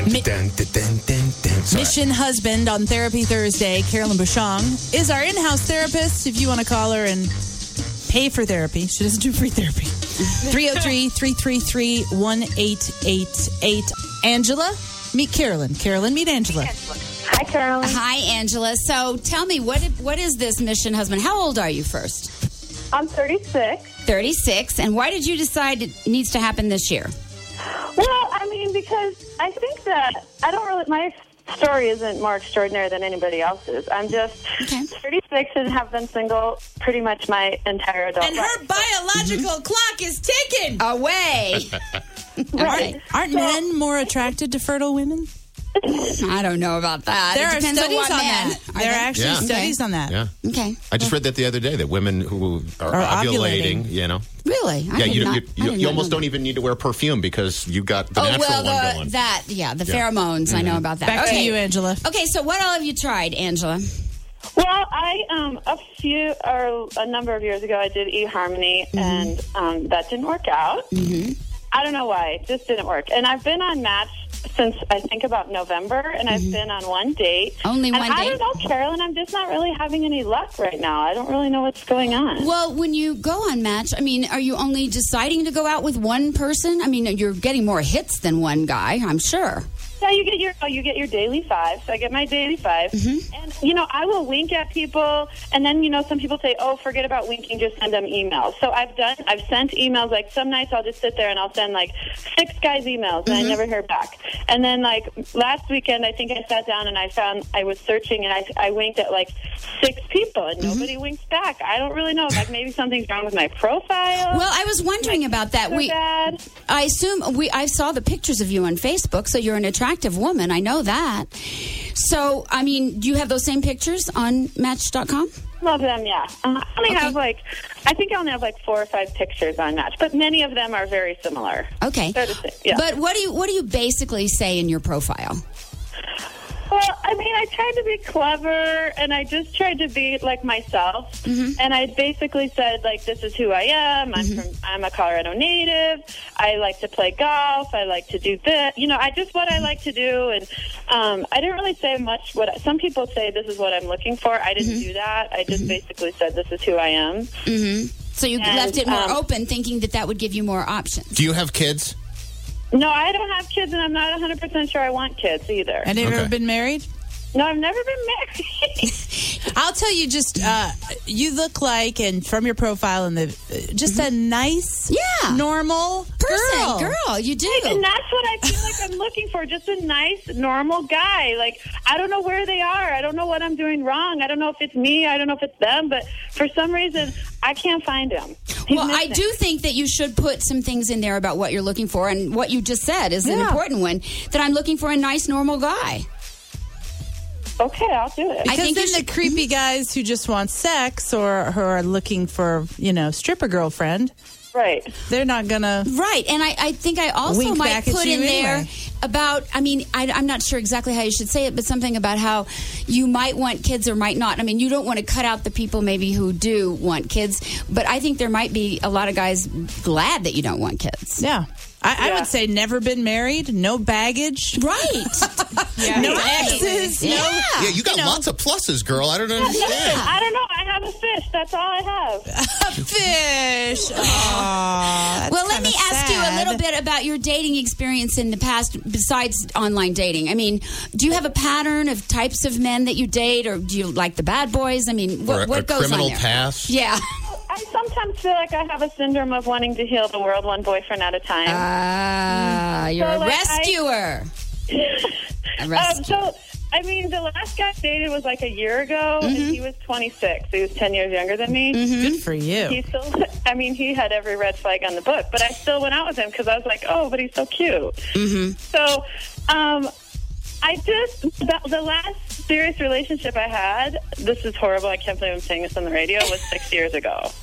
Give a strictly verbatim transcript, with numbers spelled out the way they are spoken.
Mi- dun, dun, dun, dun, dun. Mission Husband on Therapy Thursday. Carolyn Bouchon is our in-house therapist. If you want to call her and pay for therapy, she doesn't do free therapy. three oh three, three three three, one eight eight eight. Angela, meet Carolyn. Carolyn, meet Angela. Hi, Carolyn. Hi, Angela. So tell me, what what is this Mission Husband? How old are you first? I'm thirty-six. thirty-six. And why did you decide it needs to happen this year? Well, I mean, because I think that I don't really, my story isn't more extraordinary than anybody else's. I'm just Okay. thirty-six and have been single pretty much my entire adult And life. her biological clock is ticking. Away. Right. Aren't So- men more attracted to fertile women? I don't know about that. There it are depends studies on, what on man. that. Are There are they? actually Yeah. studies on that. Yeah. Okay. I just read that the other day, that women who are, Are ovulating, ovulating. you know. Really? I yeah, did you, not, you, I you, did you not almost know don't even need to wear perfume because you got the Oh, natural well, one the, going. that, yeah, the Yeah. pheromones. Mm-hmm. I know about that. Back okay. to you, Angela. Okay, so what all have you tried, Angela? Well, I, um, a few, or a number of years ago, I did eHarmony, Mm-hmm. and um, that didn't work out. Mm-hmm. I don't know why. It just didn't work. And I've been on Match since, I think, about November, and I've been on one date. Only and one I date? don't know, Carolyn, I'm just not really having any luck right now. I don't really know what's going on. Well, when you go on Match, I mean, are you only deciding to go out with one person? I mean, you're getting more hits than one guy, I'm sure. Yeah, you get your oh, you get your daily five. So I get my daily five, Mm-hmm. and you know I will wink at people, and then you know some people say, "Oh, forget about winking, just send them emails." So I've done, I've sent emails. Like some nights I'll just sit there and I'll send like six guys emails, and Mm-hmm. I never hear back. And then like last weekend, I think I sat down and I found I was searching, and I I winked at like six people, and Mm-hmm. nobody winks back. I don't really know. Like maybe something's wrong with my profile. Well, I was wondering about that. Or We, bad. I assume we. I saw the pictures of you on Facebook, so you're an attractive woman. I know that. So, I mean, do you have those same pictures on Match dot com? Love them, yeah. Uh, I only Okay. have like, I think I only have like four or five pictures on Match, but many of them are very similar. Okay. They're the same, yeah. But what do you what do you basically say in your profile? Well, I mean, I tried to be clever, and I just tried to be like myself. Mm-hmm. And I basically said, like, this is who I am. I'm from, I'm a Colorado native. I like to play golf. I like to do this. You know, I just what I like to do. And um, I didn't really say much. What some people say, this is what I'm looking for. I didn't do that. I just basically said, this is who I am. Mm-hmm. So you And, left it more um, open, thinking that that would give you more options. Do you have kids? No, I don't have kids, and I'm not one hundred percent sure I want kids either. And have you Okay. ever been married? No, I've never been married. I'll tell you, just uh, you look like, and from your profile, and the uh, just a nice, Yeah. normal Person, girl. girl, you do. And that's what I feel like I'm looking for, just a nice, normal guy. Like, I don't know where they are. I don't know what I'm doing wrong. I don't know if it's me. I don't know if it's them. But for some reason, I can't find him. He's Well, I missing. do think that you should put some things in there about what you're looking for, and what you just said is an Yeah. important one, that I'm looking for a nice, normal guy. Okay, I'll do it. I Because think then you the should- creepy guys who just want sex or who are looking for, you know, stripper girlfriend, Right. they're not gonna. Right, and I, I think I also Wink might back at put you in there anyway. about, I mean, I, I'm not sure exactly how you should say it, but something about how you might want kids or might not. I mean, you don't want to cut out the people maybe who do want kids, but I think there might be a lot of guys glad that you don't want kids. Yeah. I, I Yeah. would say never been married, no baggage, Right. no Right. exes, Yeah. no. Yeah, you got know. lots of pluses, girl. I don't understand. I don't know. I have a fish. That's all I have. Fish. Aw, that's Well, let kinda me ask you a sad. little bit about your dating experience in the past besides online dating. I mean, do you have a pattern of types of men that you date, or do you like the bad boys? I mean, what, Or a, what a goes criminal on there? past. Yeah. I sometimes feel like I have a syndrome of wanting to heal the world one boyfriend at a time. Ah, you're So, a like, I- rescuer. A Um, rescuer. so, I mean, the last guy I dated was like a year ago, and he was twenty-six. He was ten years younger than me. Good for you. He still, I mean, he had every red flag on the book, but I still went out with him because I was like, oh, but he's so cute. Mm-hmm. So, um, I just, the, the last serious relationship I had, this is horrible, I can't believe I'm saying this on the radio, was six years ago.